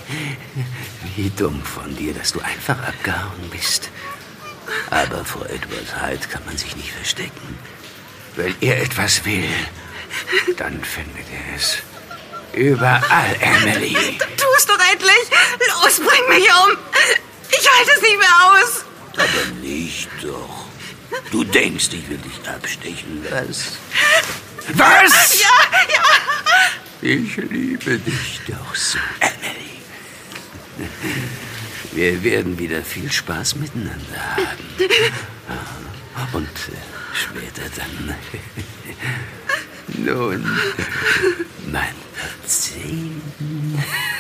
Wie dumm von dir, dass du einfach abgehauen bist. Aber vor Edward Hyde kann man sich nicht verstecken. Wenn er etwas will, dann findet er es. Überall, Emily. Tu's doch endlich! Los, bring mich um! Ich halte es nicht mehr aus! Aber nicht doch. Du denkst, ich will dich abstechen, was? Was? Ja! Ich liebe dich doch so, Emily. Wir werden wieder viel Spaß miteinander haben. Und später dann. Nun, mein Verzehen.